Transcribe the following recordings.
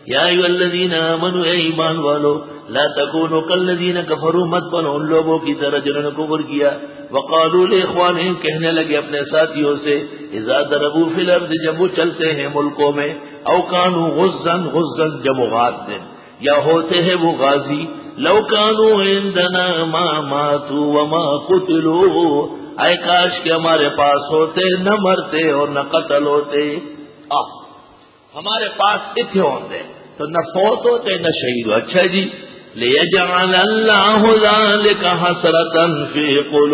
یا ایھا الذین آمنوا اے ایمان والو لا تکونوا کالذین کفروا مت بنو ان لوگوں کی طرح جنہوں نے کفر کیا وقالوا لاخوانہم کہنے لگے اپنے ساتھیوں سے اذا ضربوا فی الارض جب وہ چلتے ہیں ملکوں میں او کانوا غزا جمع غاز یا ہوتے ہیں وہ غازی لو کانوا عندنا ما ماتوا وما قتلوا اے کاش کہ ہمارے پاس ہوتے نہ مرتے اور نہ قتل ہوتے ہمارے پاس اتنے ہوتے تو نہ فوت ہوتے نہ شہید ہو اچھا جی لیجعل اللہ ذلک حسرۃ فی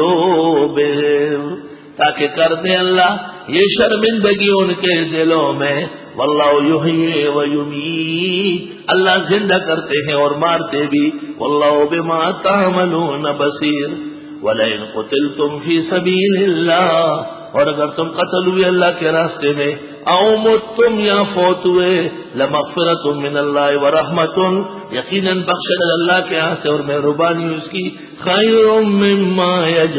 قلوبہم تاکہ کر دے اللہ یہ شرمندگی ان کے دلوں میں واللہ یحیی و یمیت اللہ زندہ کرتے ہیں اور مارتے بھی واللہ بما تعملون بصیر وَلَئِن قُتِلْتُمْ فِي سَبِيلِ اللَّهِ اور اگر تم قتل ہوئے اللہ کے راستے میں او متم یا فوت ہوئے لمغفرۃ من اللہ ورحمۃ یقیناً بخشش اللہ کے ہاں سے اور مہربانی اس کی خیر مما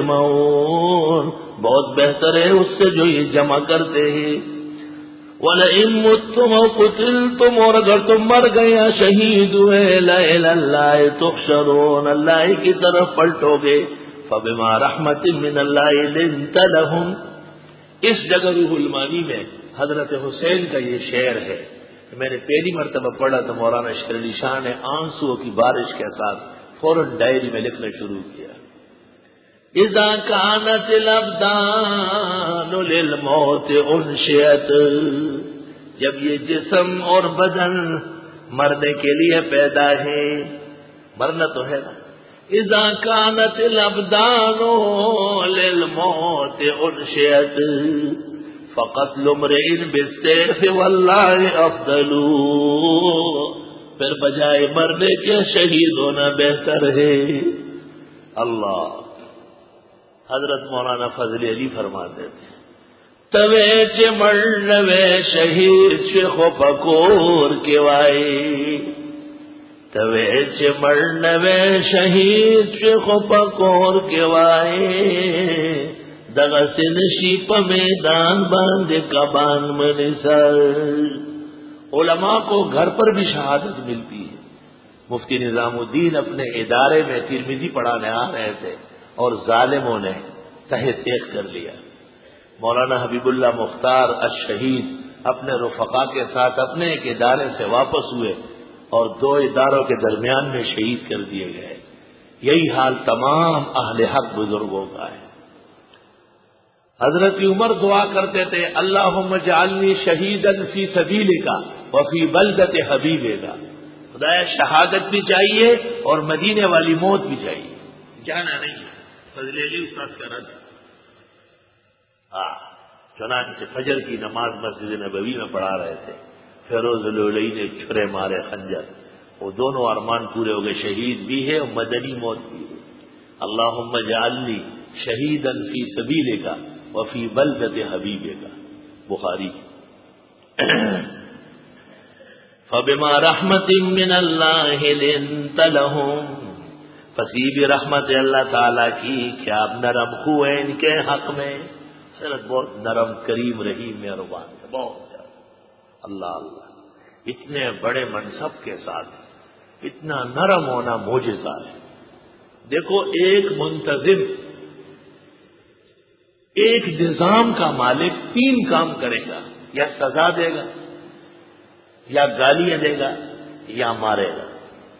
یجمعون بہت بہتر ہے اس سے جو یہ جمع کرتے ہیں وَلَئِن مُتُّمْ أَوْ قُتِلْتُمْ اور اگر تم مر گئے یا شہید ہوئے لَإِلَى اللَّهِ تُحْشَرُونَ اللہ کی طرف پلٹو گے فَبِمَا رَحْمَةٍ مِّنَ اللَّهِ لِنتَ لَهُمْ اس جگہ روح المانی میں حضرت حسین کا یہ شعر ہے میں نے پہلی مرتبہ پڑھا تو مولانا شیر علی شاہ نے آنسو کی بارش کے ساتھ فوراً ڈائری میں لکھنا شروع کیا اذا كانت الابدان للموت انشئت جب یہ جسم اور بدن مرنے کے لیے پیدا ہے مرنا تو ہے نا اذا كانت الابدان للموت انشئت فقتل امرئ بالسيف والله افضل پھر بجائے مرنے کے شہید ہونا بہتر ہے اللہ حضرت مولانا فضل علی فرماتے تھے توے چمڑوے شہید چخ پکور کے وائی توے چمڑوے شہید چخ پکور کے وائی دغسن شیپ میدان باندھ کبان منسل علماء کو گھر پر بھی شہادت ملتی ہے مفتی نظام الدین اپنے ادارے میں ترمذی پڑھانے آ رہے تھے اور ظالموں نے تہہ تیغ کر لیا مولانا حبیب اللہ مختار الشہید اپنے رفقا کے ساتھ اپنے ایک ادارے سے واپس ہوئے اور دو اداروں کے درمیان میں شہید کر دیے گئے یہی حال تمام اہل حق بزرگوں کا ہے حضرت عمر دعا کرتے تھے اللہم اجعلنی شہیدا فی سبیلک وفی بلدۃ حبیبک خدایا شہادت بھی چاہیے اور مدینے والی موت بھی چاہیے جانا نہیں فضل علی استاد کا رد چنانچہ فجر کی نماز مسجد نبوی میں پڑھا رہے تھے فیروز الولئی نے چھرے مارے خنجر وہ دونوں ارمان پورے ہو گئے شہید بھی ہے اور مدنی موت بھی ہے اللہم اجعلنی شہیدا فی سبیلک وفی بلدۃ حبیبک بخاری فبما رحمت من اللہ لنت لہم فصیب رحمت اللہ تعالیٰ کی کیا آپ نرم ہوئے ان کے حق میں سرت بہت نرم کریم رحیم مہربان ہے بہت زیادہ اللہ اللہ اتنے بڑے منصب کے ساتھ اتنا نرم ہونا معجزہ ہے دیکھو ایک منتظم ایک نظام کا مالک تین کام کرے گا یا سزا دے گا یا گالیاں دے گا یا مارے گا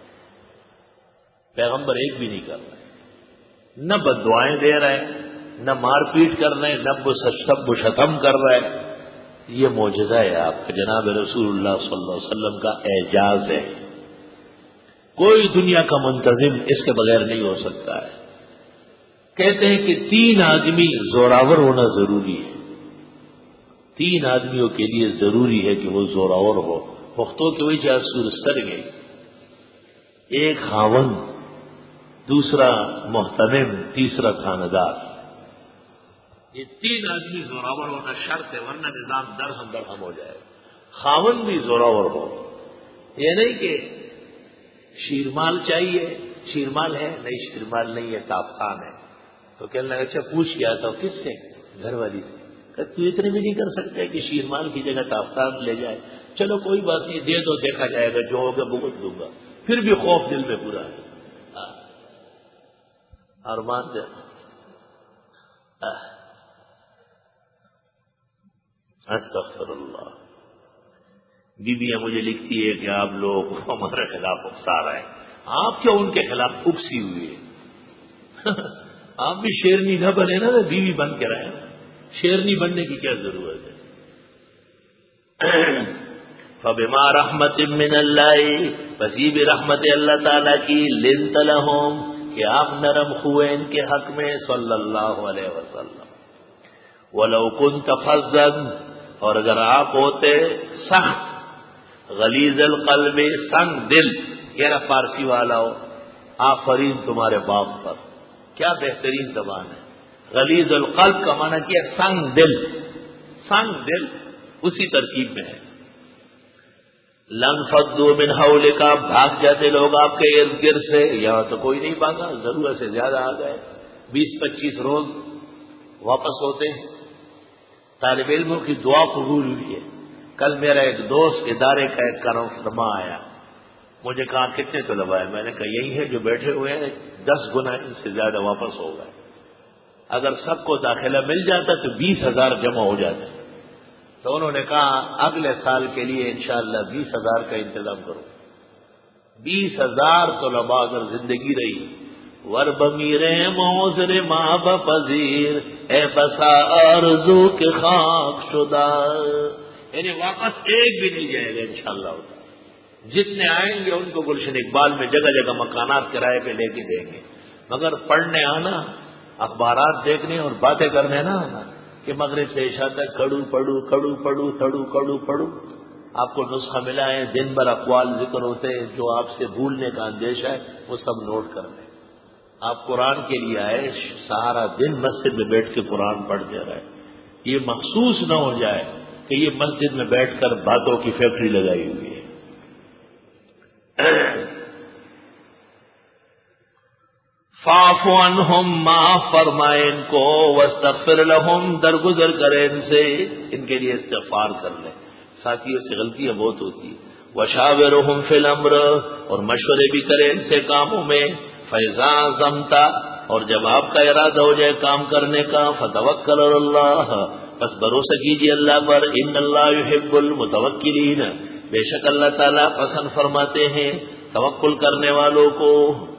پیغمبر ایک بھی نہیں کر رہے نہ بد دعائیں دے رہے نہ مار پیٹ کر رہے نہ سب شتم کر رہے یہ معجزہ ہے آپ کا جناب رسول اللہ صلی اللہ علیہ وسلم کا اعجاز ہے کوئی دنیا کا منتظم اس کے بغیر نہیں ہو سکتا ہے کہتے ہیں کہ تین آدمی زوراور ہونا ضروری ہے تین آدمیوں کے لیے ضروری ہے کہ وہ زوراور ہو پختوں کی وجہ سورستر گئی ایک خاون دوسرا محتمم تیسرا خاندار یہ تین آدمی زوراور ہونا شرط ہے ورنہ نظام درہم ہو جائے خاون بھی زوراور ہو یہ نہیں کہ شیرمال چاہیے شیرمال ہے نہیں شیرمال نہیں ہے تافتان ہے تو کہنے لگا اچھا پوچھ کیا تھا کس سے گھر والی سے تو اتنے بھی نہیں کر سکتے کہ شیرمال کی جگہ تافتان لے جائے چلو کوئی بات نہیں، دے دو، دیکھا جائے گا، جو ہوگا بھگت دوں گا، پھر بھی خوف دل میں پورا ہے، اور مانتے استغفر اللہ۔ بیویاں مجھے لکھتی ہے کہ آپ لوگ ہمارے خلاف اکسا رہے ہیں، آپ کیوں ان کے خلاف اکسی ہوئی ہے؟ آپ بھی شیرنی نہ بنے نا، بیوی بن کے رہے، شیرنی بننے کی کیا ضرورت ہے؟ فبما رحمت من اللہ، بسی بھی رحمت اللہ تعالی کی، لنت لہم، کہ آپ نرم ہوئے ان کے حق میں صلی اللہ علیہ وسلم۔ ولو كنت فظا، اور اگر آپ ہوتے سخت، غلیظ القلب، سنگ دل، کہنا فارسی والا ہو، آفرین تمہارے باپ پر، کیا بہترین زبان ہے۔ غلیظ القلب کا معنی کیا؟ سنگ دل، سنگ دل اسی ترکیب میں ہے۔ لنفضوا من حولک، بھاگ جاتے لوگ آپ کے ارد گرد سے، یہاں تو کوئی نہیں بھاگا، ضرورت سے زیادہ آ گئے، 20-25 روز واپس ہوتے ہیں۔ طالب علموں کی دعا قبول ہوئی ہے۔ کل میرا ایک دوست ادارے کا ایک کارنامہ آیا، مجھے کہا کتنے طلباء ہیں؟ میں نے کہا یہی ہے جو بیٹھے ہوئے ہیں، 10 گنا ان سے زیادہ واپس ہو گئے۔ اگر سب کو داخلہ مل جاتا تو 20,000 جمع ہو جاتے۔ تو انہوں نے کہا اگلے سال کے لیے انشاءاللہ 20,000 کا انتظام کرو۔ 20,000 طلباء اگر زندگی رہی، ور بمیرے موزر ماں بپذیر، اے بسا آرزو کے خاک شدہ، یعنی واپس ایک بھی نہیں جائے گا انشاءاللہ۔ جتنے آئیں گے ان کو گلشن اقبال میں جگہ جگہ مکانات کرائے پہ لے کے دیں گے، مگر پڑھنے آنا، اخبارات دیکھنے اور باتیں کرنے نہ آنا کہ مغرب سے عشاء تک کڑو پڑو کڑو پڑو تھڑو کڑو پڑو۔ آپ کو نسخہ ملا ہے، دن بھر اقوال ذکر ہوتے ہیں، جو آپ سے بھولنے کا اندیشہ ہے وہ سب نوٹ کر لیں۔ آپ قرآن کے لیے آئے، سارا دن مسجد میں بیٹھ کے قرآن پڑھتے رہے، یہ محسوس نہ ہو جائے کہ یہ مسجد میں بیٹھ کر باتوں کی فیکٹری لگائی ہوئی ہے۔ فاعف عنہم، معاف فرمائے ان کو، واستغفر لہم، درگزر کرے ان سے، ان کے لیے استغفار کر لیں۔ ساتھیوں سے غلطیاں بہت ہوتی ہیں۔ وشاورہم فی الامر، اور مشورے بھی کرے ان سے کاموں میں۔ فاذا عزمت، اور جب آپ کا ارادہ ہو جائے کام کرنے کا، فتوکل علی اللہ، بس بھروسہ کیجیے اللہ پر۔ ان اللہ یحب المتوکلین، بے شک اللہ تعالیٰ پسند فرماتے ہیں توکل کرنے والوں کو۔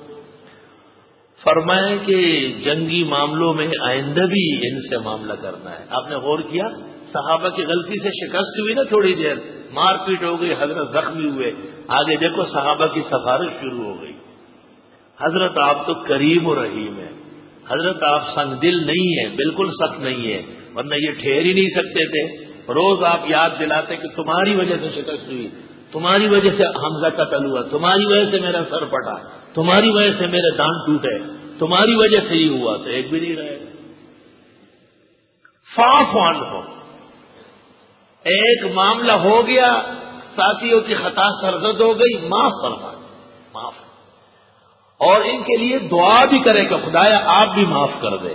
فرمائیں کہ جنگی معاملوں میں آئندہ بھی ان سے معاملہ کرنا ہے۔ آپ نے غور کیا، صحابہ کی غلطی سے شکست ہوئی نا، تھوڑی دیر مار پیٹ ہو گئی، حضرت زخمی ہوئے، آگے دیکھو صحابہ کی سفارش شروع ہو گئی۔ حضرت آپ تو کریم و رحیم ہیں، حضرت آپ سنگ دل نہیں ہیں، بالکل سخت نہیں ہے، ورنہ یہ ٹھہر ہی نہیں سکتے تھے۔ روز آپ یاد دلاتے کہ تمہاری وجہ سے شکست ہوئی، تمہاری وجہ سے حمزہ قتل ہوا، تمہاری وجہ سے میرا سر پھٹا، تمہاری وجہ سے میرے دانت ٹوٹے، تمہاری وجہ سے ہی ہوا، تو ایک بھی نہیں رہے۔ فاعف عنہم، ایک معاملہ ہو گیا، ساتھیوں کی خطا سرزد ہو گئی، معاف فرما، معاف، اور ان کے لیے دعا بھی کرے کہ خدایا آپ بھی معاف کر دے۔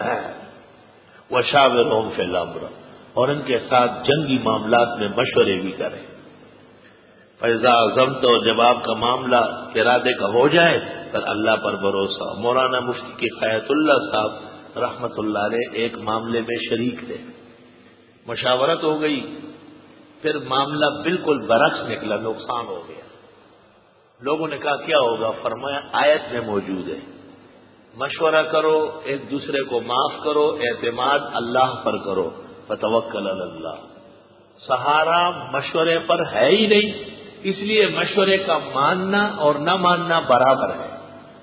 وشاورہم فی الامر، اور ان کے ساتھ جنگی معاملات میں مشورے بھی کرے۔ فاذا عزمت، اور جب آپ کا معاملہ ارادے کا ہو جائے پر اللہ پر بھروسہ۔ مولانا مفتی کی خیرت اللہ صاحب رحمت اللہ علیہ ایک معاملے میں شریک تھے، مشاورت ہو گئی، پھر معاملہ بالکل برعکس نکلا، نقصان ہو گیا۔ لوگوں نے کہا کیا ہوگا؟ فرمایا آیت میں موجود ہے، مشورہ کرو، ایک دوسرے کو معاف کرو، اعتماد اللہ پر کرو، فتوکل علی اللہ۔ سہارا مشورے پر ہے ہی نہیں، اس لیے مشورے کا ماننا اور نہ ماننا برابر ہے۔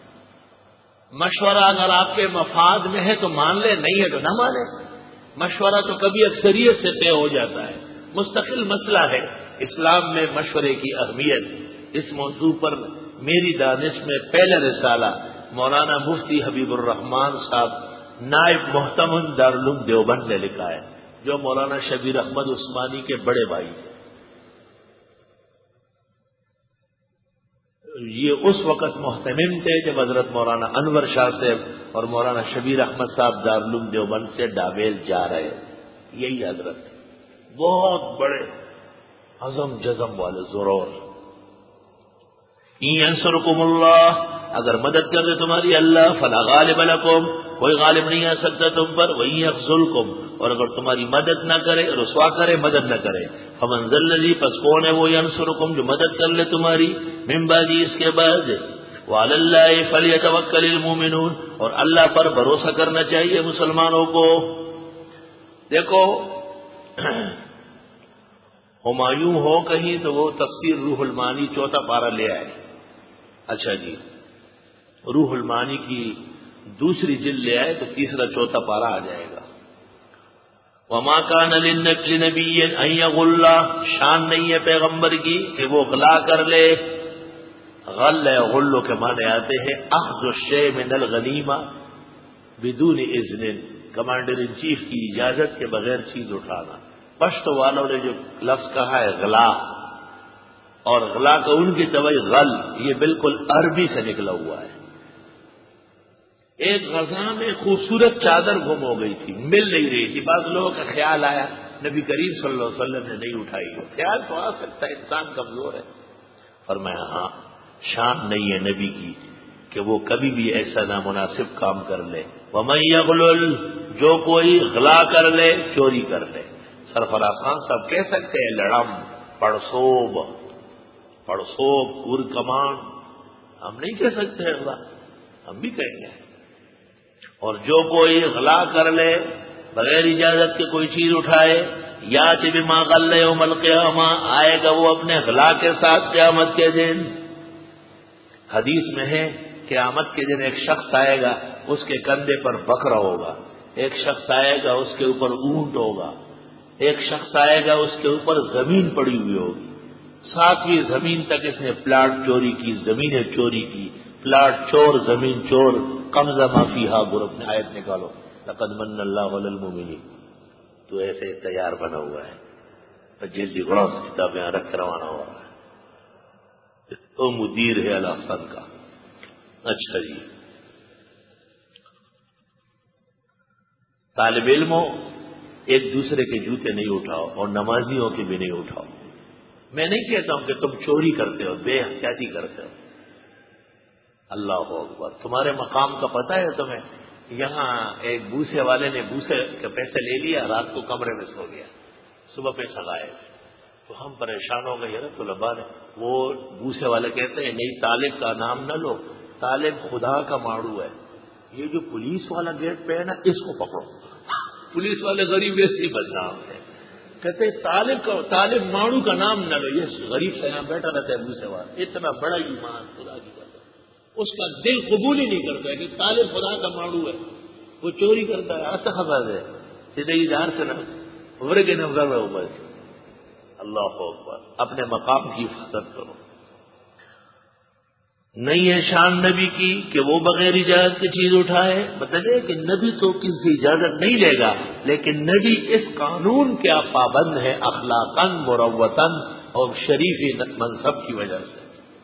مشورہ اگر آپ کے مفاد میں ہے تو مان لے، نہیں ہے تو نہ مانے۔ مشورہ تو کبھی اکثریت سے طے ہو جاتا ہے، مستقل مسئلہ ہے۔ اسلام میں مشورے کی اہمیت، اس موضوع پر میری دانش میں پہلا رسالہ مولانا مفتی حبیب الرحمان صاحب نائب محتمم دارالعلوم دیوبند نے لکھا ہے، جو مولانا شبیر احمد عثمانی کے بڑے بھائی ہیں۔ یہ اس وقت محتمم تھے جب حضرت مولانا انور شاہ صاحب اور مولانا شبیر احمد صاحب دارالعلوم دیوبند سے ڈابیل جا رہے، یہی حضرت بہت بڑے عزم جزم والے ضرور. ان ینصرکم اللہ، اگر مدد کر دے تمہاری اللہ، فلا غالب لکم، کوئی غالب نہیں آ سکتا تم پر. وَإِن یخذلکم، اور اگر تمہاری مدد نہ کرے، رسوا کرے، مدد نہ کرے، فمن ذا الذی، پس کون ہے وہ، ینصرکم، جو مدد کر لے تمہاری، من بعد، اس کے بعد. وعلی اللہ فلیتوکل المؤمنون، اور اللہ پر بھروسہ کرنا چاہیے مسلمانوں کو. دیکھو ہمایوں ہو کہیں تو وہ تفسیر روح المعانی 4 پارہ لے آئے. اچھا جی، روح المعانی کی دوسری جلد لے آئے تو 3 4 پارہ آ جائے گا. وما كان للنبي ان يغل، شان نہیں ہے پیغمبر کی کہ وہ غلا کر لے. غل غلو کے معنی آتے ہیں اخذ الشيء من الغنیمہ بدون اذن، کمانڈر ان چیف کی اجازت کے بغیر چیز اٹھانا. پشتو والوں نے جو لفظ کہا ہے غلا، اور غلا کا ان کی طویل غل، یہ بالکل عربی سے نکلا ہوا ہے. ایک غزہ میں خوبصورت چادر گم ہو گئی تھی، مل نہیں رہی تھی. بعض لوگوں کا خیال آیا، نبی کریم صلی اللہ علیہ وسلم نے نہیں اٹھائی. خیال تو آ سکتا ہے، انسان کمزور ہے. فرمایا ہاں، شان نہیں ہے نبی کی کہ وہ کبھی بھی ایسا نامناسب کام کر لے. وَمَن يَغْلُلْ، جو کوئی غلا کر لے، چوری کر لے. سرفراز خان صاحب کہہ سکتے ہیں لڑم، پڑسوب، کور کمان، ہم نہیں کہہ سکتے غلا، ہم بھی کہیں گے. اور جو کوئی غلا کر لے بغیر اجازت کے کوئی چیز اٹھائے، یاتی بما غل یوم القیامہ، آئے گا وہ اپنے غلا کے ساتھ قیامت کے دن. حدیث میں ہے قیامت کے دن ایک شخص آئے گا، اس کے کندھے پر بکرا ہوگا. ایک شخص آئے گا، اس کے اوپر اونٹ ہوگا. ایک شخص آئے گا، اس کے اوپر زمین پڑی ہوئی ہوگی. 7ویں زمین تک اس نے پلاٹ چوری کی، زمینیں چوری کی. پلاٹ چور، زمین چور، قبضہ ما فیہا. گروپ نے آیت نکالو، لقد من اللہ علی المؤمنین. تو ایسے تیار بنا ہوا ہے، جلدی گڑا کتابیں رکھ روانہ ہوا ہے. تو مدیر ہے الاحسن کا. اچھا جی، طالب علموں ایک دوسرے کے جوتے نہیں اٹھاؤ، اور نمازیوں کے بھی نہیں اٹھاؤ. میں نہیں کہتا ہوں کہ تم چوری کرتے ہو، بے احتیاطی کرتے ہو. اللہ اکبر، تمہارے مقام کا پتہ ہے تمہیں. یہاں ایک بوسے والے نے بوسے کے پیسے لے لیا، رات کو کمرے میں سو گیا، صبح پیسہ غائب. تو ہم پریشان ہو گئے. طلباء نے، وہ بوسے والے کہتے ہیں نہیں، طالب کا نام نہ لو، طالب خدا کا ماڑو ہے. یہ جو پولیس والا گیٹ پہ ہے نا، اس کو پکڑو. پولیس والے غریب ویسے ہی بدنام ہے. کہتے طالب ماڑو کا نام نہ لو. یہ غریب سے یہاں بیٹھا رہتا ہے بوسے والا، اتنا بڑا ایمان خدا کی بات ہے، اس کا دل قبول ہی نہیں کرتا ہے کہ طالب خدا کا ماڑو ہے. وہ چوری کرتا ہے، ایسا خبر ہے سیدھے ادھر سے نہ ابھر کے نہ ابھر رہا. اللہ اکبر، اپنے مقام کی حفاظت کرو. نہیں ہے شان نبی کی کہ وہ بغیر اجازت کی چیز اٹھائے. بتائیے کہ نبی تو کسی سے اجازت نہیں لے گا، لیکن نبی اس قانون کے پابند ہے اخلاقاً، مروتاً اور شریفی منصب کی وجہ سے.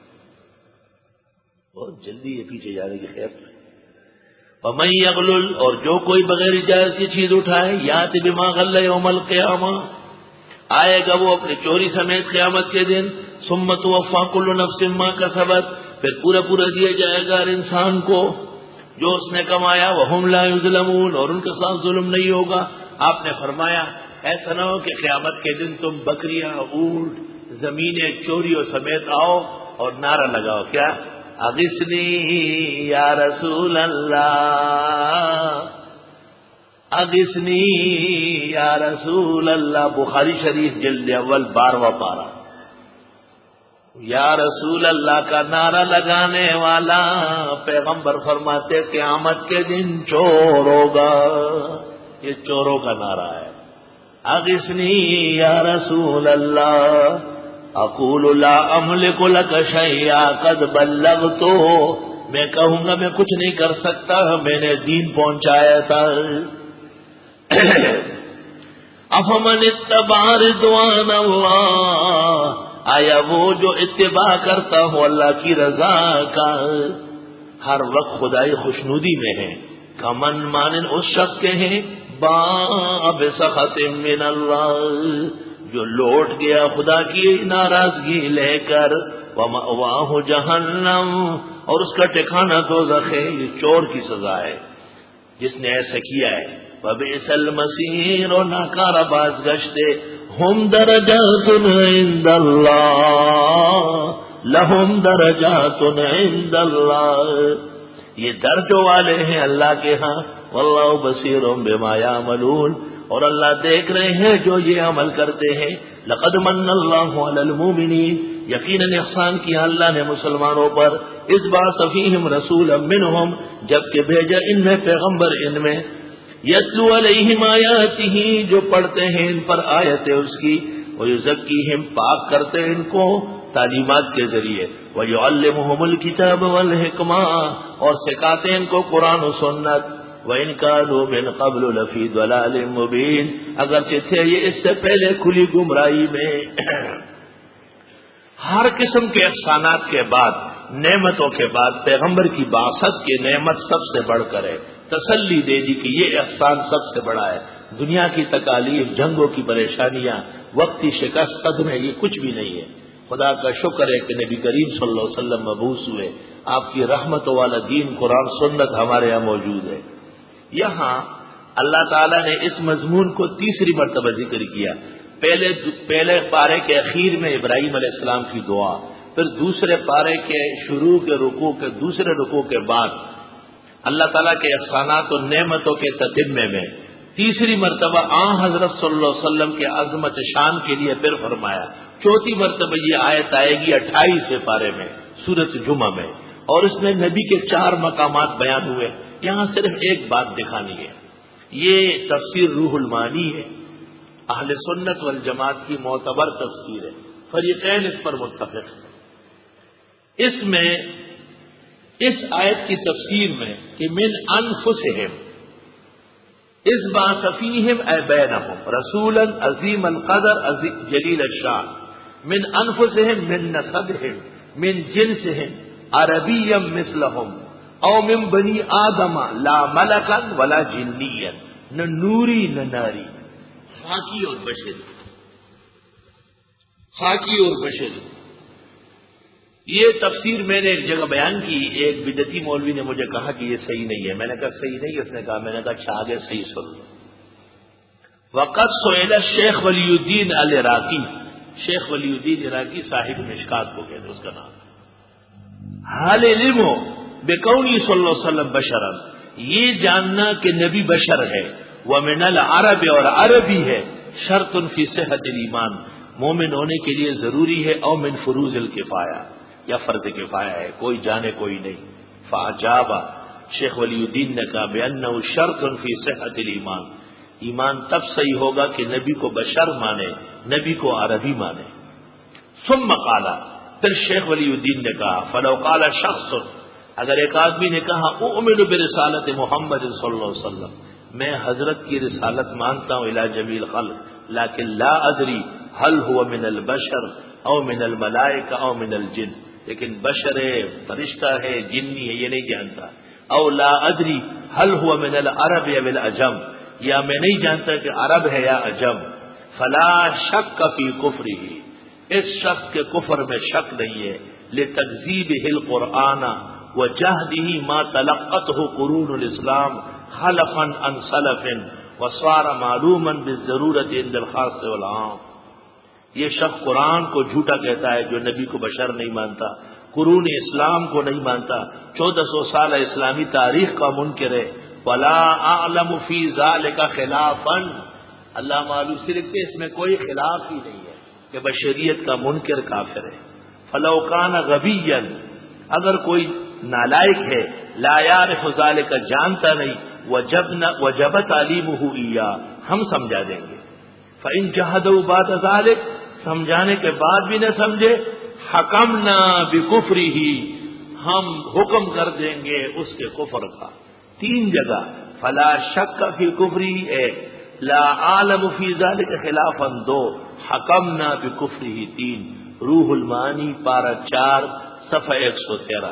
بہت جلدی یہ پیچھے جانے کی خیر. وَمَن يَغْلُلْ، اور جو کوئی بغیر اجازت کی چیز اٹھائے، یَأْتِ بِمَا غَلَّ يَوْمَ الْقِیَامَةِ، آئے گا وہ اپنی چوری سمیت قیامت کے دن. ثُمَّ تُوَفَّىٰ كُلُّ نَفْسٍ مَّا كَسَبَتْ، پھر پورا دیا جائے گا ہر انسان کو جو اس نے کمایا. وَهُمْ لَا يُظْلَمُونَ، اور ان کے ساتھ ظلم نہیں ہوگا. آپ نے فرمایا ایسا نہ ہو کہ قیامت کے دن تم بکریاں، اونٹ، زمینیں چوریوں سمیت آؤ اور نعرہ لگاؤ، کیا اغثنی یا رسول اللہ، اغثنی یا رسول اللہ. بخاری شریف جلد اول 12واں پارہ. یا رسول اللہ کا نعرہ لگانے والا پیغمبر فرماتے قیامت کے دن چور ہوگا. یہ چوروں کا نعرہ ہے. اغثنی یا رسول اللہ، اقول لا املک لک شیئا قد بلغت، میں کہوں گا میں کچھ نہیں کر سکتا، میں نے دین پہنچایا تھا. افمن اتبع رضوان اللہ، آیا وہ جو اتباع کرتا ہو اللہ کی رضا کا، ہر وقت خدائی خوشنودی میں ہے. کمن مانن اس شخص کے ہیں باء بسخط من اللہ، جو لوٹ گیا خدا کی ناراضگی لے کر، ومأواہ جہنم، اور اس کا ٹھکانہ دوزخ ہے، یہ چور کی سزا ہے جس نے ایسا کیا ہے۔ وبئس المصیر، اور ناکارہ بازگشت ہے۔ ہم درجات عند اللہ، لہم درجات عند اللہ، یہ درجوں والے ہیں اللہ کے ہاں۔ واللہ بصیر بما یعملون، اور اللہ دیکھ رہے ہیں جو یہ عمل کرتے ہیں۔ لقد من اللہ علی المؤمنین، یقیناً احسان کیا اللہ نے مسلمانوں پر، اذ بعث فیہم رسولا منہم، جبکہ بھیجا ان میں پیغمبر ان میں، یتلو علیہم آیاتہ، جو پڑھتے ہیں ان پر آیتیں اس کی، ویزکیہم، پاک کرتے ان کو تعلیمات کے ذریعے، ویعلمہم الکتاب والحکمہ، اور سکھاتے ان کو قرآن و سنت، وَإِن كَانُوا مِن قَبْلُ لَفِي ضَلَالٍ مُبِينٍ، اگرچہ تھے یہ اس سے پہلے کھلی گمراہی میں۔ ہر قسم کے احسانات کے بعد، نعمتوں کے بعد، پیغمبر کی بعثت کی نعمت سب سے بڑھ کر ہے، تسلی دے دی کہ یہ احسان سب سے بڑا ہے۔ دنیا کی تکالیف، جنگوں کی پریشانیاں، وقتی شکست، صدمے، یہ کچھ بھی نہیں ہے۔ خدا کا شکر ہے کہ نبی کریم صلی اللہ علیہ وسلم مبعوث ہوئے، آپ کی رحمت والا دین قرآن سنت ہمارے یہاں موجود ہے۔ یہاں اللہ تعالیٰ نے اس مضمون کو تیسری مرتبہ ذکر کیا۔ پہلے پارے کے اخیر میں ابراہیم علیہ السلام کی دعا، پھر دوسرے پارے کے شروع کے رکوع کے دوسرے رکوع کے بعد اللہ تعالیٰ کے احسانات و نعمتوں کے تتمے میں تیسری مرتبہ حضرت صلی اللہ علیہ وسلم کے عظمت شان کے لیے پھر فرمایا۔ چوتھی مرتبہ یہ آیت آئے گی 28 پارے میں، سورۃ جمعہ میں، اور اس میں نبی کے 4 مقامات بیان ہوئے۔ یہاں صرف ایک بات دکھانی ہے، یہ تفسیر روح المعانی ہے، اہل سنت والجماعت کی معتبر تفسیر ہے، فریقین اس پر متفق ہیں۔ اس میں اس آیت کی تفسیر میں کہ من انفسہم اس بعث فیہم اے بینہم رسولا عظیم القدر جلیل الشان، من انفسہم من نسبہم من جنسہم عربیا مثلہم او من بنی آدم لا ملکا ولا جنیا، نہ نوری نہ ناری، خاکی اور بشری، خاکی اور بشری۔ یہ تفسیر میں نے ایک جگہ بیان کی، ایک بدعتی مولوی نے مجھے کہا کہ یہ صحیح نہیں ہے، میں نے کہا صحیح نہیں، اس نے کہا، میں نے کہا اچھا آگے صحیح سن لو۔ وقت سئل شیخ ولی الدین العراقی، شیخ ولی الدین عراقی صاحب مشکات کو کہتے ہیں اس کا نام، حال علم ہو بکونی صلی اللہ علیہ وسلم بشرا، یہ جاننا کہ نبی بشر ہے، ومن العرب، اور عربی ہے، شرط فی صحت الایمان، مومن ہونے کے لیے ضروری ہے، او من فروض الکفایہ، یا فرض کفایہ ہے، کوئی جانے کوئی نہیں۔ فاجابا، شیخ ولی الدین نے کہا بانہ شرط فی صحت الایمان، ایمان تب صحیح ہوگا کہ نبی کو بشر مانے، نبی کو عربی مانے۔ ثم قال، پھر شیخ ولی الدین نے کہا فلو قال شخص، اگر ایک آدمی نے کہا اؤمن برسالت محمد صلی اللہ علیہ وسلم، میں حضرت کی رسالت مانتا ہوں الی جمیع الخلق، لیکن لا ادری هل هو من البشر او من الملائکہ او من الجن، لیکن بشر ہے، فرشتہ ہے، جنی ہے، یہ نہیں جانتا۔ او لا ادری هل هو من العرب یا من العجم، یا میں نہیں جانتا کہ عرب ہے یا عجم، فلا شک فی کفرہ، اس شخص کے کفر میں شک نہیں ہے، لتکذیبہ القرآن وجہدہ ما تلقته قرون الاسلام خلفا عن سلف وصار معلوما بالضرورت عند الخاص والعام، یہ شخص قرآن کو جھوٹا کہتا ہے جو نبی کو بشر نہیں مانتا، قرون اسلام کو نہیں مانتا، 1400 سال اسلامی تاریخ کا منکر ہے، ولا اعلم فی ذلک خلافا، اللہ معلوم سے لکھتے اس میں کوئی خلاف ہی نہیں ہے کہ بشریت کا منکر کافر ہے۔ فلو کان غبیا، اگر کوئی نالائق ہے، لا یعرف ذلک، جانتا نہیں، وجب تعلیمہ ایاہ، ہم سمجھا دیں گے۔ فإن جحدوا بعد ذلک، سمجھانے کے بعد بھی نہ سمجھے، حکمنا بکفرہ، ہم حکم کر دیں گے اس کے کفر کا۔ 3 جگہ فلا شک فی کفرہ 1، لا عالم فی ذلک خلافا 2، حکمنا بکفرہ 3۔ روح المعانی پارہ 4 صفحہ 113۔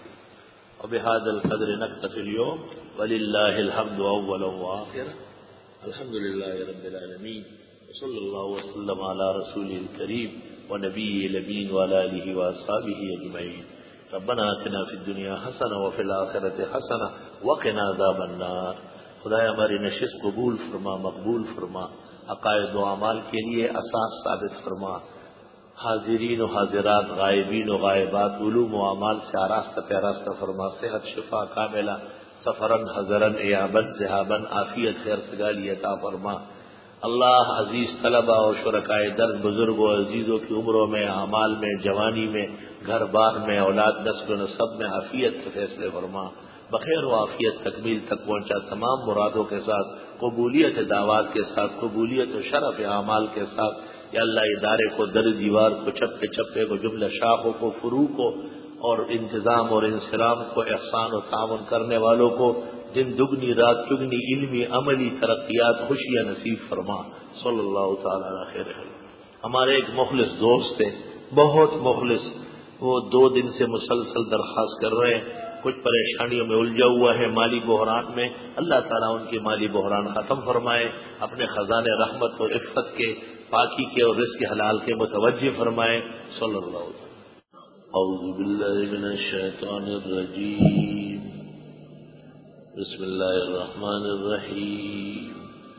وبهذا القدر نكتفي اليوم ولله الحمد أولا وآخرا، الحمد لله رب العالمين۔ صلی اللہ وسلم علی رسول الکریم ونبی الامین وعلی آلہ واصحابہ اجمعین. ربنا آتنا فی الدنیا حسنہ وفی الآخرۃ حسنہ وقنا عذاب النار. خدایا ہماری نشست قبول فرما، مقبول فرما، عقائد و اعمال کے لیے اساس ثابت فرما. حاضرین و حاضرات، غائبین و غائبات، علوم و اعمال سے آراستہ پیراستہ فرما. صحت شفا کاملہ، سفرن حضرن ایابن ذہابن، عافیت خیر سگالی عطا فرما. اللہ عزیز طلبہ اور شرکائے درد، بزرگ و عزیزوں کی عمروں میں، اعمال میں، جوانی میں، گھر بار میں، اولاد نسل و نسب میں عافیت کے فیصلے فرما. بخیر و عافیت تکمیل تک پہنچا. تمام مرادوں کے ساتھ، قبولیت دعوات کے ساتھ، قبولیت و شرف اعمال کے ساتھ. یا اللہ ادارے کو، در دیوار کو، چپے چپے کو، جملہ شاخوں کو، فروع کو اور انتظام اور انسلام کو، احسان و تعاون کرنے والوں کو دن دگنی رات چگنی علمی عملی ترقیات خوشیاں نصیب فرما. صلی اللہ تعالی علی خیر. ہمارے ایک مخلص دوست تھے، بہت مخلص، وہ 2 دن سے مسلسل درخواست کر رہے ہیں، کچھ پریشانیوں میں الجھا ہوا ہے، مالی بحران میں. اللہ تعالیٰ ان کی مالی بحران ختم فرمائے، اپنے خزانے رحمت اور عفت کے، پاکی کے اور رزق حلال کے متوجہ فرمائے. صلی اللہ علیہ وسلم. اعوذ باللہ من الشیطان الرجیم. بسم اللہ الرحمن الرحیم.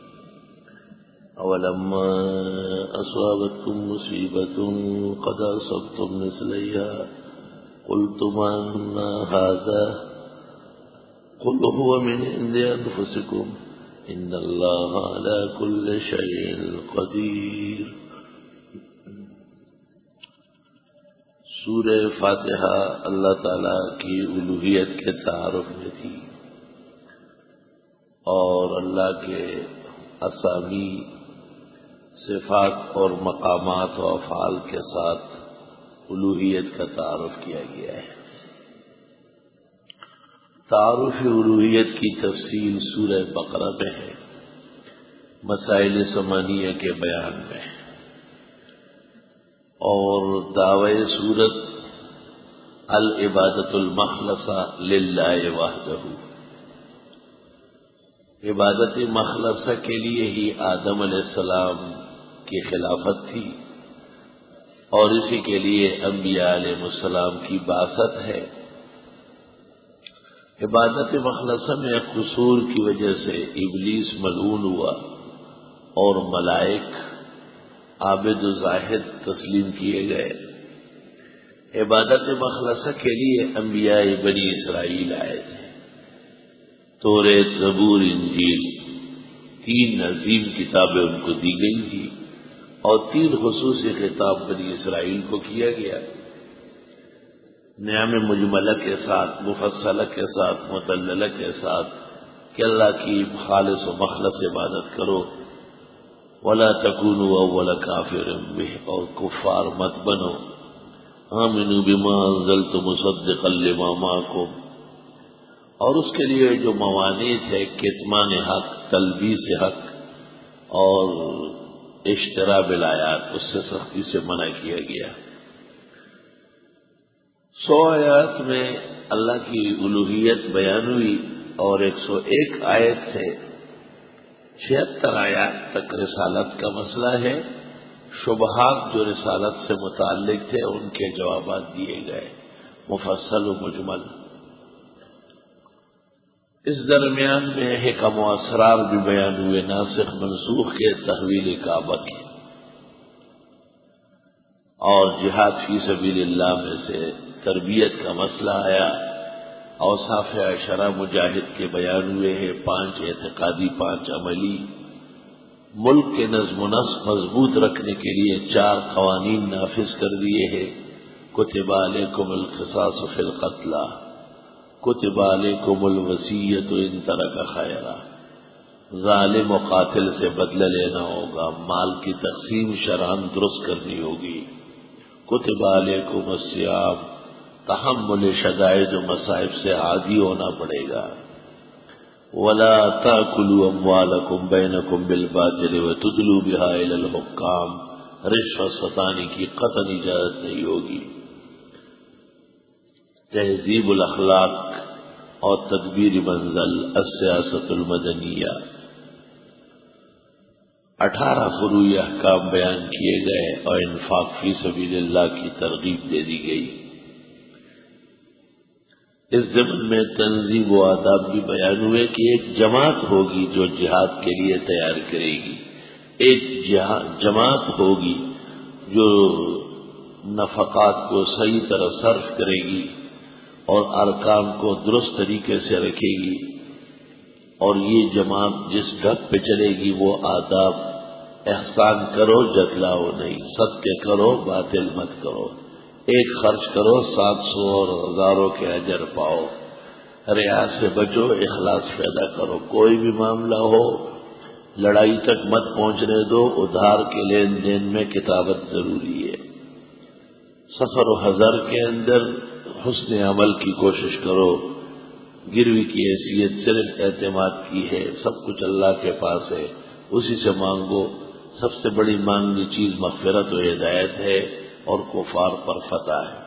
اولما اصابتکم مصیبۃ قد اصبتم مثلیها قلتم ان هذا قل هو من عند انفسکم ان اللہ علی کل شیء قدیر. سورہ فاتحہ اللہ تعالی کی الوہیت کے تعارف میں تھی اور اللہ کے اسامی، صفات اور مقامات و افعال کے ساتھ الوہیت کا تعارف کیا گیا ہے. تعارف الوہیت کی تفصیل سورہ بقرہ میں ہے، مسائل ثمانیہ کے بیان میں، اور دعوی سورت العبادۃ المخلصہ للہ وحدہ. عبادت مخلصہ کے لیے ہی آدم علیہ السلام کی خلافت تھی اور اسی کے لیے انبیاء علیہ السلام کی بعثت ہے. عبادت مخلصہ میں قصور کی وجہ سے ابلیس ملعون ہوا اور ملائک عابد و زاہد تسلیم کیے گئے. عبادت مخلصہ کے لیے انبیاء بنی اسرائیل آئے تھے. توریت، زبور، انجیل، 3 عظیم کتابیں ان کو دی گئی تھی اور 3 خصوصی خطاب بنی اسرائیل کو کیا گیا. نعم مجملہ کے ساتھ، مفصلہ کے ساتھ، مدللہ کے ساتھ کہ اللہ کی خالص و مخلص عبادت کرو. ولا تکونوا اول کافر بہ، اور کفار مت بنو. آمنوا بما انزلت مصدقا لما معکم، اور اس کے لیے جو موانع تھے، کتمان حق، تلبیس حق اور اشترا بالآیات، اس سے سختی سے منع کیا گیا. 100 آیات میں اللہ کی الوہیت بیان ہوئی اور 101 آیت سے 76 آیات تک رسالت کا مسئلہ ہے. شبہات جو رسالت سے متعلق تھے ان کے جوابات دیے گئے، مفصل و مجمل. اس درمیان میں حکم و اسرار بھی بیان ہوئے، ناسخ منسوخ کے، تحویل کعبہ کے، اور جہاد فی سبیل اللہ میں سے تربیت کا مسئلہ آیا. اوصاف عشرہ مجاہد کے بیان ہوئے ہیں، 5 اعتقادی، 5 عملی. ملک کے نظم و نسق مضبوط رکھنے کے لیے 4 قوانین نافذ کر دیے ہیں. کتب علیکم القصاص فی القتلى، کتب علیکم الوصیۃ ان ترک خیرا. ظالم و قاتل سے بدلہ لینا ہوگا، مال کی تقسیم شرعاً درست کرنی ہوگی. کتب علیکم الصیام، تحمل شدائد و مصائب سے عادی ہونا پڑے گا. ولا تاکلوا اموالکم بینکم بالباطل وتدلوا بها الی الحکام، رشوت ستانی کی قطعاً اجازت نہیں ہوگی. تہذیب الاخلاق اور تدبیر منزل، السیاست المدنیہ. 18 فروعی احکام بیان کیے گئے اور انفاق فی سبیل اللہ کی ترغیب دے دی گئی۔ اس ضمن میں تنظیم و آداب بھی بیان ہوئے کہ ایک جماعت ہوگی جو جہاد کے لیے تیار کرے گی، ایک جماعت ہوگی جو نفقات کو صحیح طرح صرف کرے گی اور ارکان کو درست طریقے سے رکھے گی، اور یہ جماعت جس ڈھب پہ چلے گی وہ آداب: احسان کرو جتلاؤ نہیں، صدقے کرو باطل مت کرو، ایک خرچ کرو 700 اور ہزاروں کے اجر پاؤ، ریا سے بچو، اخلاص پیدا کرو، کوئی بھی معاملہ ہو لڑائی تک مت پہنچنے دو، ادھار کے لین دین میں کتابت ضروری ہے، سفر و حضر کے اندر حسن عمل کی کوشش کرو، گروی کی حیثیت صرف اعتماد کی ہے، سب کچھ اللہ کے پاس ہے، اسی سے مانگو، سب سے بڑی مانگی چیز مغفرت و ہدایت ہے اور کفار پر فتح ہے۔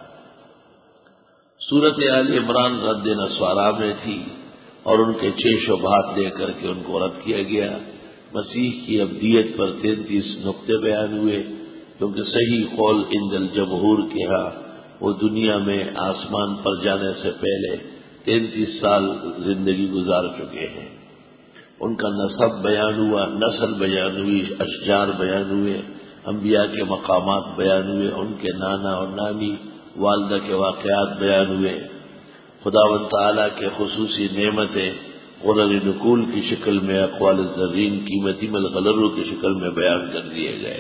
سورت آل عمران رد نصارا میں تھی اور ان کے 6 شبہات لے کر کے ان کو رد کیا گیا۔ مسیح کی ابدیت پر 33 نقطے بیان ہوئے، کیونکہ صحیح قول عند الجمہور کے ہاں وہ دنیا میں آسمان پر جانے سے پہلے 33 سال زندگی گزار چکے ہیں۔ ان کا نسب بیان ہوا، نسل بیان ہوئی، اشجار بیان ہوئے، انبیاء کے مقامات بیان ہوئے، ان کے نانا اور نانی والدہ کے واقعات بیان ہوئے، خداوند تعالیٰ کے خصوصی نعمتیں غرر نقول کی شکل میں، اقوال الزرین قیمتی ملغلروں کی شکل میں بیان کر دیے گئے،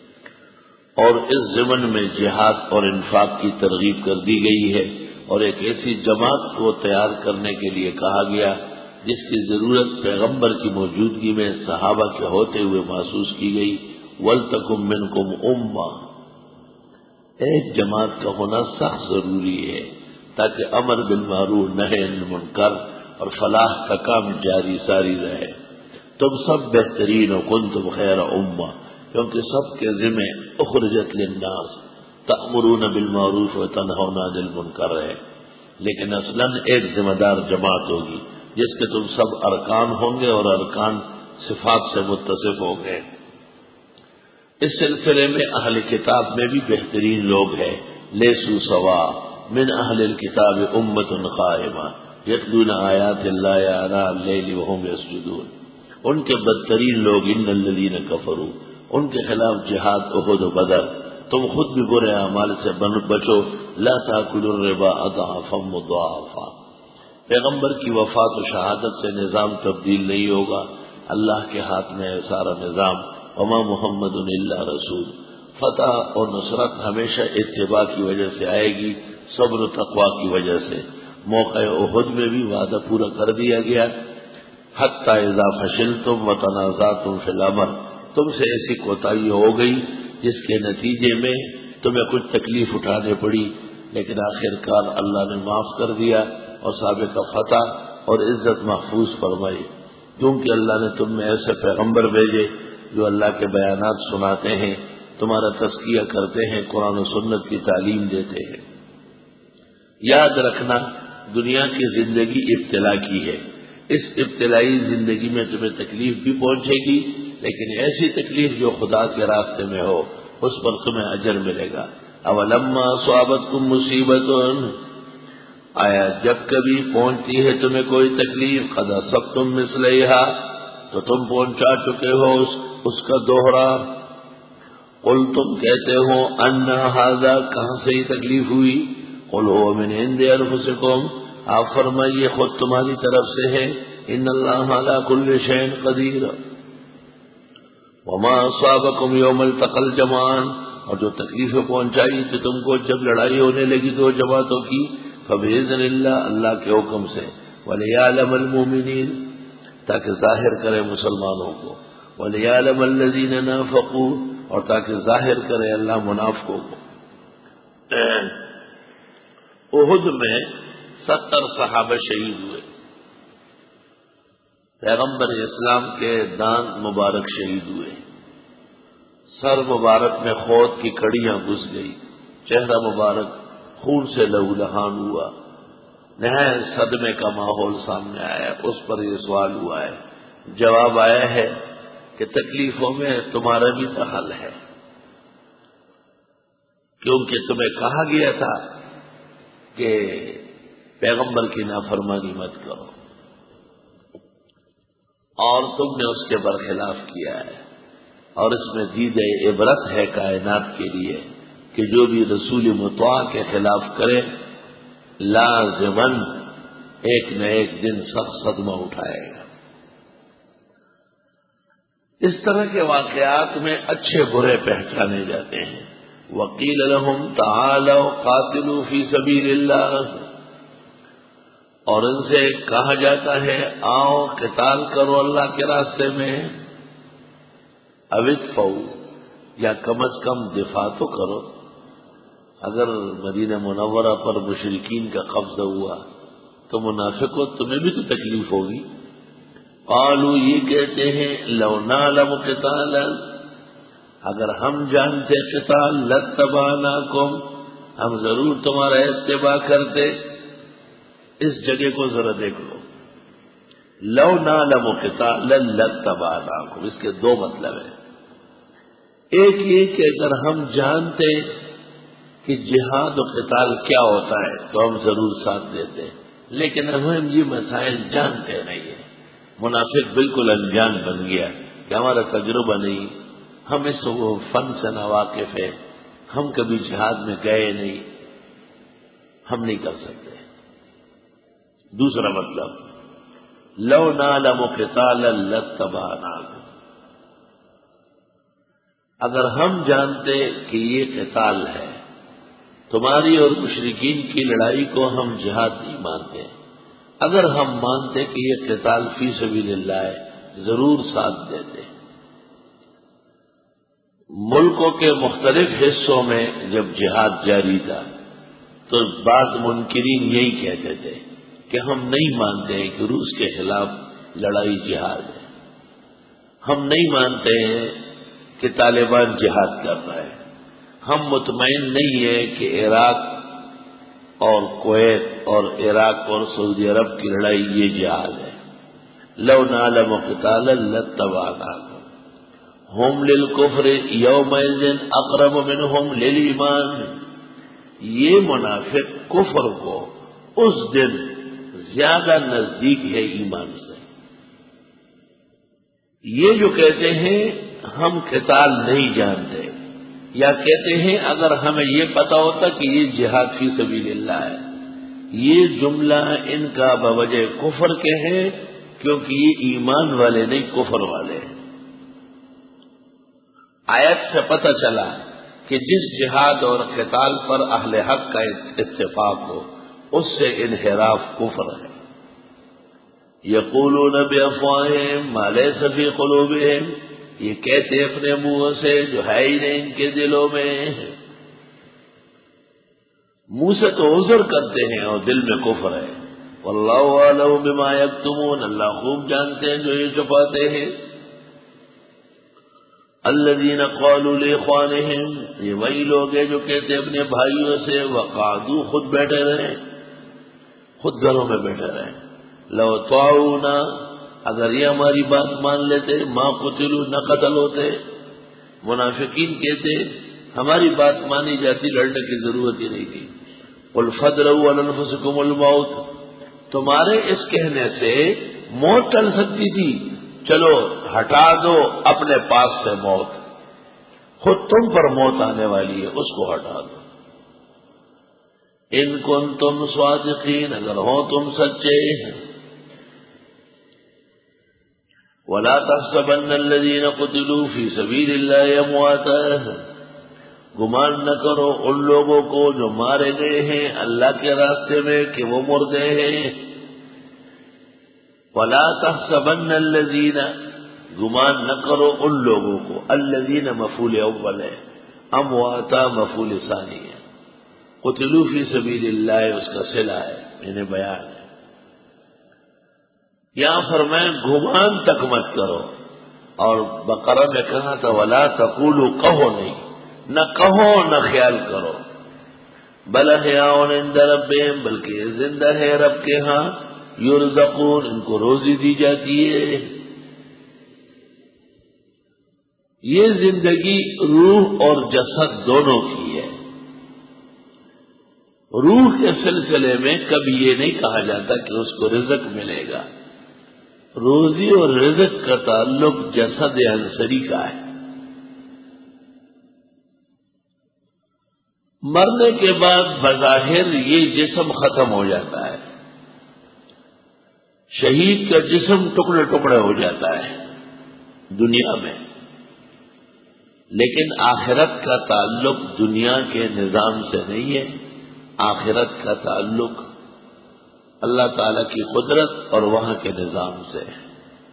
اور اس ضمن میں جہاد اور انفاق کی ترغیب کر دی گئی ہے، اور ایک ایسی جماعت کو تیار کرنے کے لیے کہا گیا جس کی ضرورت پیغمبر کی موجودگی میں صحابہ کے ہوتے ہوئے محسوس کی گئی۔ وَلْتَكُن مِّنكُمْ أُمَّةٌ، ایک جماعت کا ہونا سخت ضروری ہے تاکہ امر بالمعروف نہی عن المنکر اور فلاح کا کام جاری ساری رہے۔ تم سب بہترین ہو، کنتم خیر امہ، کیونکہ سب کے ذمہ اخرجت للناس تأمرون بالمعروف وتنہون عن المنکر ہے، لیکن اصلاً ایک ذمہ دار جماعت ہوگی جس کے تم سب ارکان ہوں گے اور ارکان صفات سے متصف ہوں گے۔ اس سلسلے میں اہل کتاب میں بھی بہترین لوگ ہیں، لیسوا سوا من اہل الکتاب امۃ قائمہ یتلون آیات اللہ آناء اللیل وہم یسجدون، ان کے بدترین لوگ ان الذین کفروا، ان کے خلاف جہاد احد و بدر۔ تم خود بھی برے اعمال سے بچو، لا تاکلوا الربا اضعافا مضاعفا، پیغمبر کی وفات و شہادت سے نظام تبدیل نہیں ہوگا، اللہ کے ہاتھ میں ہے سارا نظام، وما محمد الا رسول۔ فتح اور نصرت ہمیشہ اتباع کی وجہ سے آئے گی، صبر و تقوی کی وجہ سے۔ موقع احد میں بھی وعدہ پورا کر دیا گیا، حتی اذا فشلتم وتنازعتم فی الامر، تم سے ایسی کوتاہی ہو گئی جس کے نتیجے میں تمہیں کچھ تکلیف اٹھانے پڑی، لیکن آخر کار اللہ نے معاف کر دیا اور سابقہ فتح اور عزت محفوظ فرمائی، کیونکہ اللہ نے تم میں ایسے پیغمبر بھیجے جو اللہ کے بیانات سناتے ہیں، تمہارا تزکیہ کرتے ہیں، قرآن و سنت کی تعلیم دیتے ہیں۔ یاد رکھنا دنیا کی زندگی ابتلا کی ہے، اس ابتلائی زندگی میں تمہیں تکلیف بھی پہنچے گی، لیکن ایسی تکلیف جو خدا کے راستے میں ہو اس پر تمہیں اجر ملے گا۔ اولما اصابتکم مصیبۃ، آیا جب کبھی پہنچتی ہے تمہیں کوئی تکلیف، قد اصبتم مثلیہا، تو تم پہنچا چکے ہو اس کا دوہرا، قل تم کہتے ہو ان ھذا، کہاں سے یہ تکلیف ہوئی، قل هو من عند انفسکم، آپ فرمائیے خود تمہاری طرف سے ہے، ان اللہ علی کل شیء قدیر۔ وما اصابکم یوم التقى الجمعان، اور جو تکلیفیں پہنچائی تھی تم کو جب لڑائی ہونے لگی دو جماعتوں کی، فبإذن اللہ، اللہ کے حکم سے، ولیعلم المؤمنین، تاکہ ظاہر کرے مسلمانوں کو، ولیعلم الذین نافقوا، اور تاکہ ظاہر کرے اللہ منافقوں کو۔ احد میں 70 صحابہ شہید ہوئے، پیغمبر اسلام کے دانت مبارک شہید ہوئے، سر مبارک میں خود کی کڑیاں گھس گئی، چہرہ مبارک خون سے لہولہان ہوا، نہایت صدمے کا ماحول سامنے آیا۔ اس پر یہ سوال ہوا ہے، جواب آیا ہے کہ تکلیفوں میں تمہارا بھی تو حل ہے، کیونکہ تمہیں کہا گیا تھا کہ پیغمبر کی نافرمانی مت کرو، اور تم نے اس کے برخلاف کیا ہے۔ اور اس میں دی گئی عبرت ہے کائنات کے لیے کہ جو بھی رسول مطاع کے خلاف کرے لازماً ایک نہ ایک دن سخت صدمہ اٹھائے گا۔ اس طرح کے واقعات میں اچھے برے پہچانے جاتے ہیں۔ وقیل لهم تعالوا قاتلوا فی سبیل اللہ، اور ان سے کہا جاتا ہے آؤ قتال کرو اللہ کے راستے میں، او ادفعوا، یا کم از کم دفاع تو کرو۔ اگر مدینہ منورہ پر مشرکین کا قبضہ ہوا تو منافقوں تمہیں بھی تو تکلیف ہوگی۔ قالوا، یہ کہتے ہیں لو نعلم قتالا، اگر ہم جانتے قتال لاتبعناکم، ہم ضرور تمہارا اتباع کرتے۔ اس جگہ کو ذرا دیکھ لو، لو نعلم قتالا لاتبعناکم، اس کے دو مطلب ہیں۔ ایک یہ کہ اگر ہم جانتے کہ جہاد و قتال کیا ہوتا ہے تو ہم ضرور ساتھ دیتے، لیکن ہم یہ مسائل جانتے نہیں ہیں۔ منافق بالکل انجان بن گیا کہ ہمارا تجربہ نہیں، ہم اس فن سے ناواقف ہیں، ہم کبھی جہاد میں گئے نہیں، ہم نہیں کر سکتے۔ دوسرا مطلب لو نعلم قتالا لاتبعناکم، اگر ہم جانتے کہ یہ قتال ہے، تمہاری اور مشرکین کی لڑائی کو ہم جہاد نہیں مانتے، اگر ہم مانتے کہ یہ قتال فی سبیل اللہ ہے ضرور ساتھ دیتے۔ ملکوں کے مختلف حصوں میں جب جہاد جاری تھا تو بعض منکرین یہی کہتے تھے کہ ہم نہیں مانتے ہیں کہ روس کے خلاف لڑائی جہاد ہے، ہم نہیں مانتے ہیں کہ طالبان جہاد کر رہا ہے، ہم مطمئن نہیں ہیں کہ عراق اور کویت اور عراق اور سعودی عرب کی لڑائی یہ جہاد ہے۔ لو نعلم قتالا لاتبعناکم ہم للکفر یومئذ اقرب منہم للایمان، یہ منافق کفر کو اس دن زیادہ نزدیک ہے ایمان سے۔ یہ جو کہتے ہیں ہم قتال نہیں جانتے، یا کہتے ہیں اگر ہمیں یہ پتا ہوتا کہ یہ جہاد فی سبیل اللہ ہے، یہ جملہ ان کا بوجہ کفر کے ہیں، کیونکہ یہ ایمان والے نہیں کفر والے ہیں۔ آیت سے پتہ چلا کہ جس جہاد اور قتال پر اہل حق کا اتفاق ہو اس سے انحراف کفر ہے۔ یقولون بافواہہم ما لیس فی قلوبہم، یہ کہتے اپنے منہ سے جو ہے ہی نہیں ان کے دلوں میں۔ منہ سے تو عذر کرتے ہیں اور دل میں کفر ہے۔ واللہ اعلم بما یکتمون، اللہ خوب جانتے ہیں جو یہ چھپاتے ہیں۔ الذین قالوا لاخوانہم، یہ وہی لوگ ہیں جو کہتے اپنے بھائیوں سے وقعدوا، خود بیٹھے رہے، خود گھروں میں بیٹھے رہے، لو طاعونا، اگر یہ ہماری بات مان لیتے ما قتلوا، نہ قتل ہوتے۔ منافقین کہتے ہماری بات مانی جاتی لڑنے کی ضرورت ہی نہیں تھی۔ قل فادرؤوا علی انفسکم الموت، تمہارے اس کہنے سے موت ٹل سکتی تھی، چلو ہٹا دو اپنے پاس سے موت، خود تم پر موت آنے والی ہے اس کو ہٹا دو۔ ان کنتم صادقین، اگر ہو تم سچے۔ ولا تحسبن الذین قتلوا فی سبیل اللہ امواتا، گمان نہ کرو ان لوگوں کو جو مارے گئے ہیں اللہ کے راستے میں کہ وہ مردے ہیں۔ ولا تحسبن الذین، گمان نہ کرو ان لوگوں کو، الذین مفعول اول ہے، امواتا مفعول ثانی ہے، قتلوا فی سبیل اللہ اس کا صلہ ہے، انہیں بیان ہے۔ یہاں فرمائیں گمان تک مت کرو، اور بقرہ میں کہا تھا ولا تقولوا، کہو نہیں، نہ کہو نہ خیال کرو، بل احیاء عند ربہم، بلکہ یہ زندہ ہے رب کے ہاں، یرزقون، ان کو روزی دی جاتی ہے۔ یہ زندگی روح اور جسد دونوں کی ہے. روح کے سلسلے میں کبھی یہ نہیں کہا جاتا کہ اس کو رزق ملے گا. روزی اور رزق کا تعلق جسد انصری کا ہے. مرنے کے بعد بظاہر یہ جسم ختم ہو جاتا ہے. شہید کا جسم ٹکڑے ٹکڑے ہو جاتا ہے دنیا میں، لیکن آخرت کا تعلق دنیا کے نظام سے نہیں ہے. آخرت کا تعلق اللہ تعالی کی قدرت اور وہاں کے نظام سے ہے.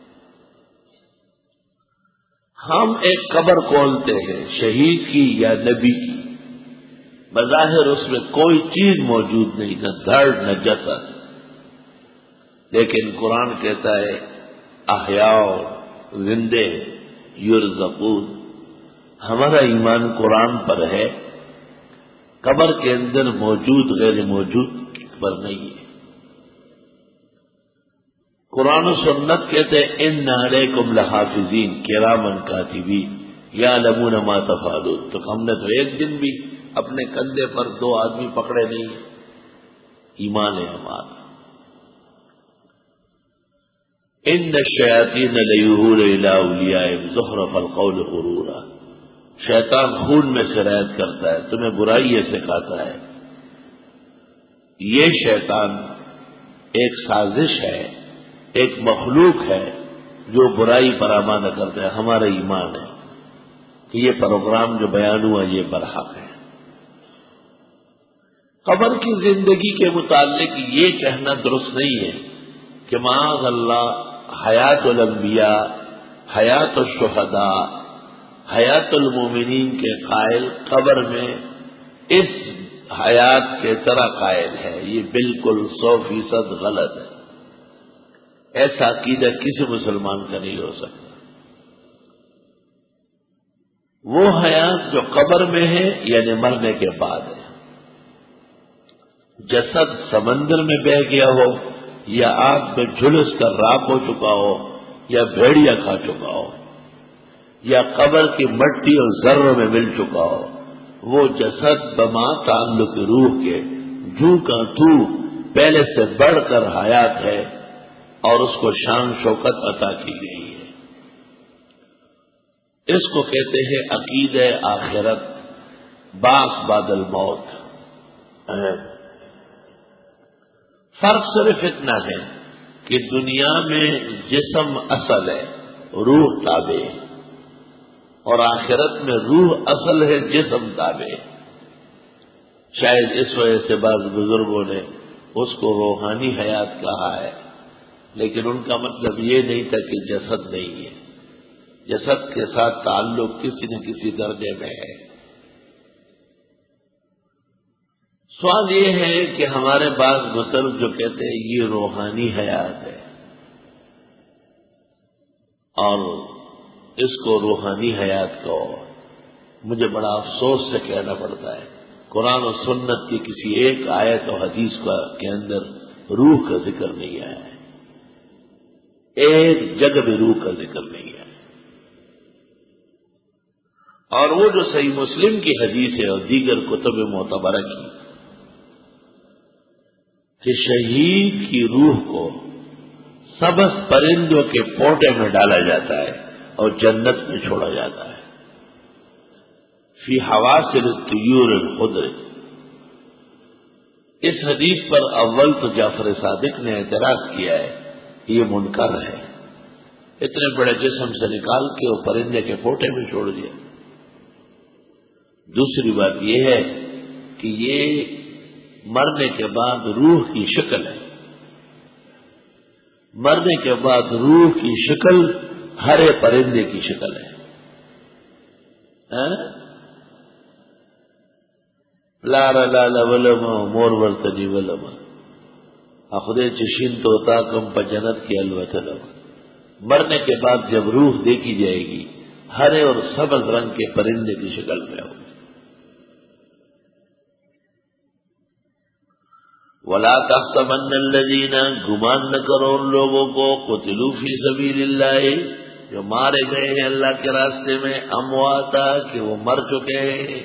ہم ایک قبر کھولتے ہیں شہید کی یا نبی کی، بظاہر اس میں کوئی چیز موجود نہیں، نہ دھڑ نہ جسد، لیکن قرآن کہتا ہے احیاء زندے یرزقون. ہمارا ایمان قرآن پر ہے، قبر کے اندر موجود غیر موجود پر نہیں ہے. قرآن و سنت کہتے ہیں ان علیکم لحافظین کراما کاتبین یعلمون ما تفعلون. تو ہم نے تو ایک دن بھی اپنے کندھے پر 2 آدمی پکڑے نہیں. ایمان ہے ہمارا. ان الشیاطین لیوحون الی اولیائہم زخرف القول غرورا. شیطان خون میں سرایت کرتا ہے، تمہیں برائی یہ سکھاتا ہے. یہ شیطان ایک سازش ہے، ایک مخلوق ہے جو برائی پر آمادہ کرتا ہے. ہمارا ایمان ہے کہ یہ پروگرام جو بیان ہوا یہ برحق ہے. قبر کی زندگی کے متعلق یہ کہنا درست نہیں ہے کہ معاذ اللہ حیات الانبیاء، حیات الشہداء، حیات المومنین کے قائل قبر میں اس حیات کے طرح قائل ہے. یہ بالکل 100% غلط ہے. ایسا عقیدہ کسی مسلمان کا نہیں ہو سکتا. وہ حیات جو قبر میں ہے یعنی مرنے کے بعد ہے. جسد سمندر میں بہہ گیا ہو یا آگ میں جھلس کر راکھ ہو چکا ہو یا بھیڑیا کھا چکا ہو یا قبر کی مٹی اور ذروں میں مل چکا ہو، وہ جسد بما تعلق روح کے جو کا تو پہلے سے بڑھ کر حیات ہے اور اس کو شان شوکت عطا کی گئی ہے. اس کو کہتے ہیں عقیدہ آخرت، بعث بعد الموت. فرق صرف اتنا ہے کہ دنیا میں جسم اصل ہے، روح تابع ہے، اور آخرت میں روح اصل ہے، جسم تابع ہے. شاید اس وجہ سے بعض بزرگوں نے اس کو روحانی حیات کہا ہے، لیکن ان کا مطلب یہ نہیں تھا کہ جسد نہیں ہے. جسد کے ساتھ تعلق کسی نہ کسی درجے میں ہے. سوال یہ ہے کہ ہمارے بعض بزرگ جو کہتے ہیں یہ روحانی حیات ہے اور اس کو روحانی حیات کو مجھے بڑا افسوس سے کہنا پڑتا ہے قرآن و سنت کی کسی ایک آیت و حدیث کے اندر روح کا ذکر نہیں آیا ہے. ایک جگہ بھی روح کا ذکر نہیں آیا. اور وہ جو صحیح مسلم کی حدیث ہے اور دیگر کتب معتبرہ کی کہ شہید کی روح کو سبز پرندوں کے پوٹے میں ڈالا جاتا ہے اور جنت میں چھوڑا جاتا ہے. فی حواسل الطیور الخضر. اس حدیث پر اول تو جعفر صادق نے اعتراض کیا ہے کہ یہ منکر ہے. اتنے بڑے جسم سے نکال کے وہ پرندے کے پوٹے میں چھوڑ دیا. دوسری بات یہ ہے کہ یہ مرنے کے بعد روح کی شکل ہے. مرنے کے بعد روح کی شکل ہرے پرندے کی شکل ہے. لارا لالا ولما مور ورتنی ولما اخدے چشین توتا کم پجنت کی الوطن. مرنے کے بعد جب روح دیکھی جائے گی ہرے اور سبز رنگ کے پرندے کی شکل میں ہوگی. ولا تحسبن الذين گمان نہ کرو ان لوگوں کو قتلوا فی سبیل اللہ جو مارے گئے ہیں اللہ کے راستے میں، امواتا کہ وہ مر چکے ہیں،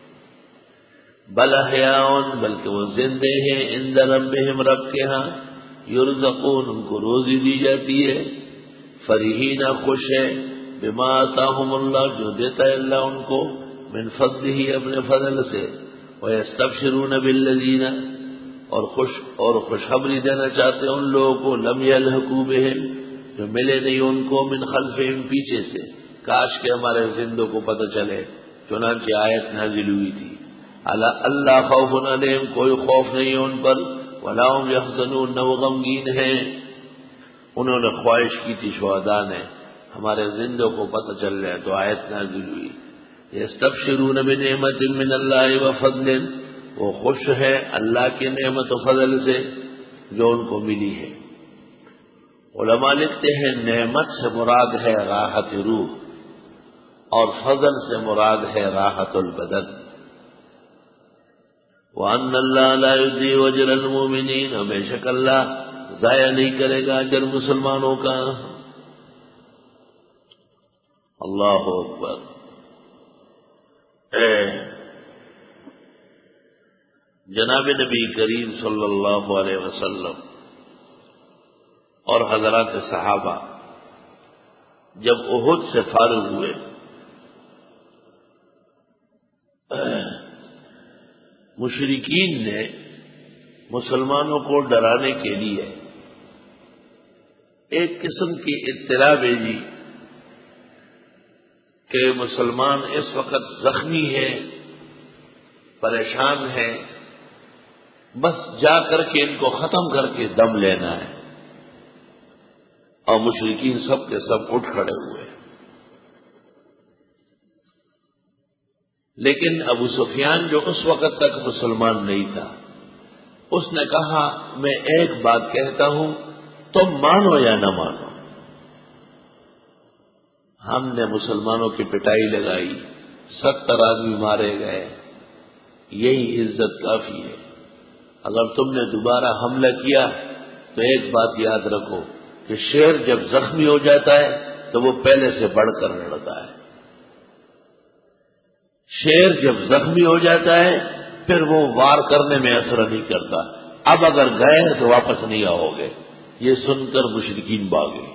بل احیاء بلکہ وہ زندے ہیں، عند ربہم رب کے ہاں، یرزقون ان کو روزی دی جاتی ہے، فرحین خوش ہے، بما آتاہم اللہ جو دیتا ہے اللہ ان کو، من فضلہ اپنے فضل سے، ویستبشرون بالذین اور خوشخبری دینا چاہتے ہیں ان لوگوں کو، لم یلحقوا بہم جو ملے نہیں ان کو، من خلفہم پیچھے سے، کاش کہ ہمارے زندوں کو پتہ چلے، چنانچہ آیت نازل ہوئی تھی، اللہ خوف علیہم کوئی خوف نہیں ہے ان پر، ولا هم یحزنون نہ وہ غمگین ہیں۔ انہوں نے خواہش کی تھی شہداء نے ہمارے زندوں کو پتہ چل جائے، تو آیت نازل ہوئی، یستبشرون بنعمت من اللہ وفضل، وہ خوش ہے اللہ کی نعمت و فضل سے جو ان کو ملی ہے۔ علماء لکھتے ہیں نعمت سے مراد ہے راحت روح اور فضل سے مراد ہے راحت البدن۔ وَأَنَّ اللَّهَ لَا يُضِيعُ أَجْرَ الْمُؤْمِنِينَ، بے شک اللہ ضائع نہیں کرے گا اجر مسلمانوں کا۔ اللہ اکبر۔ جناب نبی کریم صلی اللہ علیہ وسلم اور حضرات صحابہ جب احد سے فارغ ہوئے، مشرکین نے مسلمانوں کو ڈرانے کے لیے ایک قسم کی اطلاع بھیجی کہ مسلمان اس وقت زخمی ہے، پریشان ہے، بس جا کر کے ان کو ختم کر کے دم لینا ہے، اور مشرکین سب کے سب اٹھ کھڑے ہوئے۔ لیکن ابو سفیان جو اس وقت تک مسلمان نہیں تھا، اس نے کہا میں ایک بات کہتا ہوں، تم مانو یا نہ مانو، ہم نے مسلمانوں کی پٹائی لگائی، 70 آدمی مارے گئے، یہی عزت کافی ہے۔ اگر تم نے دوبارہ حملہ کیا تو ایک بات یاد رکھو کہ شیر جب زخمی ہو جاتا ہے تو وہ پہلے سے بڑھ کر لڑتا ہے، شیر جب زخمی ہو جاتا ہے پھر وہ وار کرنے میں اثر نہیں کرتا، اب اگر گئے تو واپس نہیں آؤ گے۔ یہ سن کر مشرکین بھاگے۔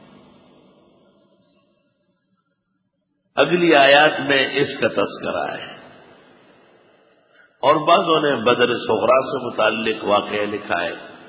اگلی آیات میں اس کا تذکرہ ہے، اور بعضوں نے بدر صغریٰ سے متعلق واقعہ لکھا ہے